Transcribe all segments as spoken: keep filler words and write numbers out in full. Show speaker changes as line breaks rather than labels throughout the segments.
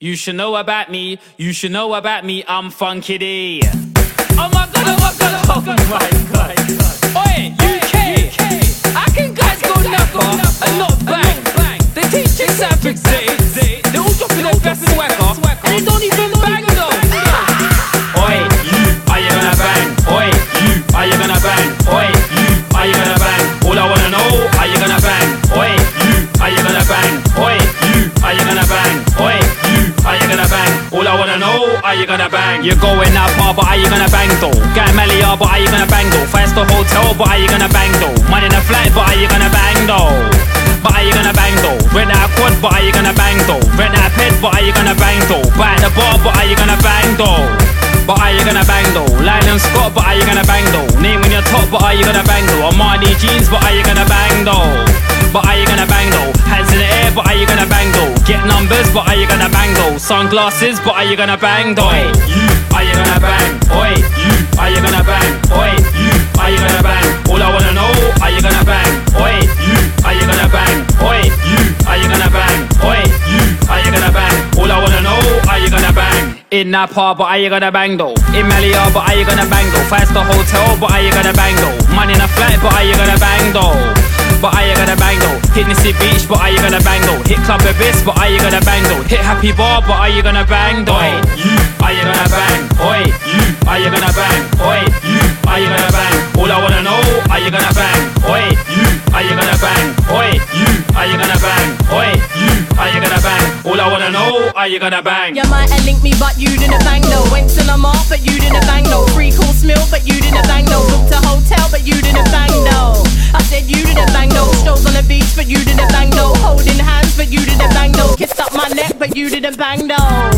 You should know about me, you should know about me, I'm Funky D. Oh my god, oh my god, oh my god. Oi, U K, how can guys go knuckle and not bang? They teach you savage days, they all dropping their best swagger, and they don't even bang though. Oi, you, are you gonna bang? Oi, you, are you gonna bang? Oi, you, are you gonna bang? All I wanna know, are you gonna bang? Oi, you, are you gonna bang? Oi, you, are you gonna bang? Oi, you, are you gonna bang? All I wanna know, are you gonna bang? You're going out far, but are you gonna bang though? Getting Melia, but are you gonna bang though? Five star hotel, but are you gonna bang though? Money in a flight, but are you gonna bang though? But are you gonna bang though? Rent out quad, but are you gonna bang though? Rent out ped, but are you gonna bang though? Buy at the bar, but are you gonna bang though? But are you gonna bang though? Lionel Scott, but are you gonna bang though? Name on your top, but are you gonna bang though? Armani jeans, but are you gonna bang though? But are you gonna bang though? Hands in the air, but are you gonna bang though? Get numbers, but are you gonna bang though? Sunglasses, but are you gonna bang though? Oi, you, are you gonna bang? Oi, you, are you gonna bang? Oi, you, are you gonna bang? All I wanna know, are you gonna bang? Oi, you, are you gonna bang? Oi, you, are you gonna bang? Oi, you, are you gonna bang? All I wanna know, are you gonna bang? In that part, but are you gonna bang though? In Melia, but are you gonna bang though? Five star hotel, but are you gonna bang though? Money in a flight, but are you gonna bang though? But are you gonna bang though? Hit Nissy Beach, but are you gonna bang though? Hit Club Abyss, but are you gonna bang though? Hit Happy Bar, but are you gonna bang though? Oi, you, are you gonna bang? Oi, you, are you gonna bang? Oi, you, are you gonna bang? All I wanna know, are you gonna bang? Oi, you, are you gonna bang? Oi, you, are you gonna bang? Oi, you, are you gonna bang? All I wanna know, are you gonna bang?
You might have linked me, but you didn't bang though. Went to the mall, but you didn't bang though. Free course meal, but you didn't bang though. Booked a hotel, but you didn't bang though. I said you didn't bang though. Strolls on the beach, but you didn't bang though. Holding hands, but you didn't bang though. Kissed up my neck, but you didn't bang though.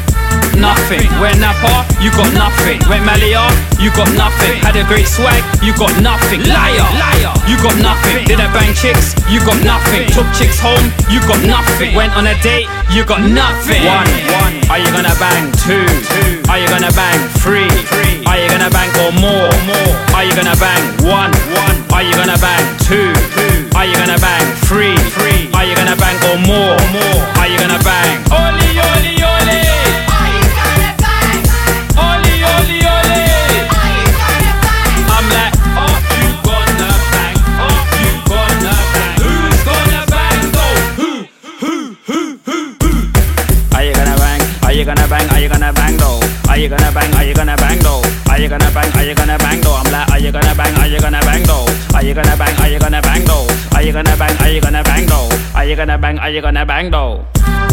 Nothing. Went Napa, you got nothing. Went Melia, you got nothing. Had a great swag, you got nothing. Liar, liar, you got nothing. Didn't bang chicks, you got nothing. Took chicks home, you got nothing. Went on a date, you got nothing. One, one. Are you gonna bang two? Two. Are you gonna bang three? Three. Are you gonna bang or more? More. Are you gonna bang one? One. Are you gonna bang two? Two. Are you gonna bang three? Three. Are you gonna bang or more? More. Are you gonna bang? Oli, oli, oli. Are you gonna bang, are you gonna bang though? Are you gonna bang, are you gonna bang though? Are you gonna bang, are you gonna bang though? I'm like, are you gonna bang, are you gonna bang though? Are you gonna bang, are you gonna bang though? Are you gonna bang, are you gonna bang though? Are you gonna bang, are you gonna bang though?